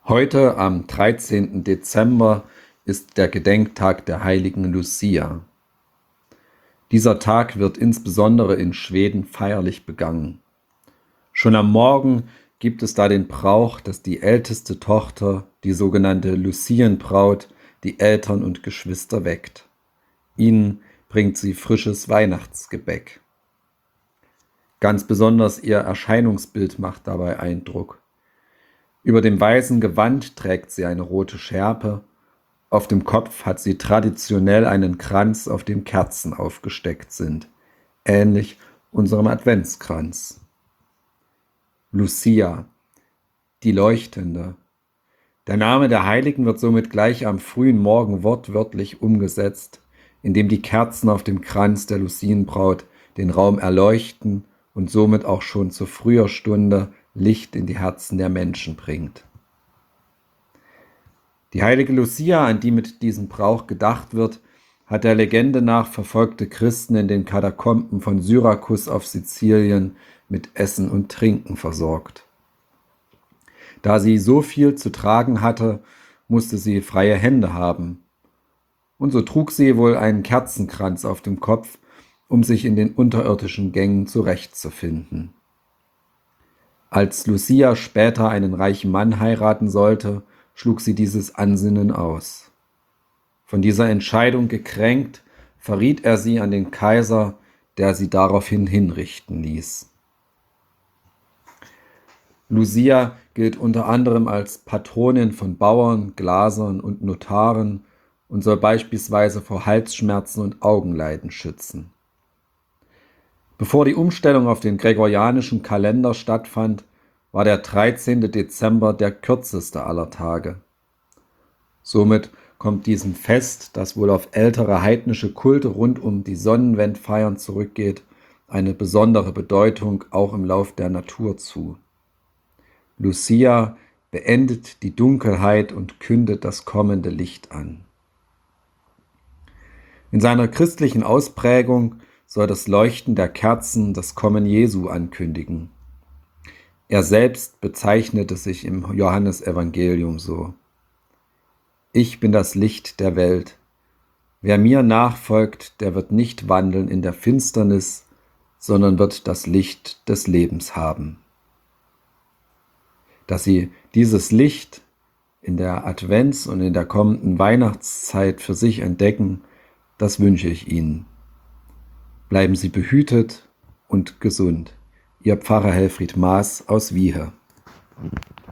Heute am 13. Dezember ist der Gedenktag der heiligen Lucia. Dieser Tag wird insbesondere in Schweden feierlich begangen. Schon am Morgen gibt es da den Brauch, dass die älteste Tochter, die sogenannte Lucienbraut, die Eltern und Geschwister weckt. Ihnen bringt sie frisches Weihnachtsgebäck. Ganz besonders ihr Erscheinungsbild macht dabei Eindruck. Über dem weißen Gewand trägt sie eine rote Schärpe, auf dem Kopf hat sie traditionell einen Kranz, auf dem Kerzen aufgesteckt sind, ähnlich unserem Adventskranz. Lucia, die Leuchtende. Der Name der Heiligen wird somit gleich am frühen Morgen wortwörtlich umgesetzt, indem die Kerzen auf dem Kranz der Lucienbraut den Raum erleuchten und somit auch schon zu früher Stunde Licht in die Herzen der Menschen bringt. Die heilige Lucia, an die mit diesem Brauch gedacht wird, hat der Legende nach verfolgte Christen in den Katakomben von Syrakus auf Sizilien mit Essen und Trinken versorgt. Da sie so viel zu tragen hatte, musste sie freie Hände haben. Und so trug sie wohl einen Kerzenkranz auf dem Kopf, um sich in den unterirdischen Gängen zurechtzufinden. Als Lucia später einen reichen Mann heiraten sollte, schlug sie dieses Ansinnen aus. Von dieser Entscheidung gekränkt, verriet er sie an den Kaiser, der sie daraufhin hinrichten ließ. Lucia gilt unter anderem als Patronin von Bauern, Glasern und Notaren und soll beispielsweise vor Halsschmerzen und Augenleiden schützen. Bevor die Umstellung auf den gregorianischen Kalender stattfand, war der 13. Dezember der kürzeste aller Tage. Somit kommt diesem Fest, das wohl auf ältere heidnische Kulte rund um die Sonnenwendfeiern zurückgeht, eine besondere Bedeutung auch im Lauf der Natur zu. Lucia beendet die Dunkelheit und kündet das kommende Licht an. In seiner christlichen Ausprägung soll das Leuchten der Kerzen das Kommen Jesu ankündigen. Er selbst bezeichnete sich im Johannesevangelium so: Ich bin das Licht der Welt. Wer mir nachfolgt, der wird nicht wandeln in der Finsternis, sondern wird das Licht des Lebens haben. Dass Sie dieses Licht in der Advents- und in der kommenden Weihnachtszeit für sich entdecken, das wünsche ich Ihnen. Bleiben Sie behütet und gesund. Ihr Pfarrer Helfried Maas aus Wiehe.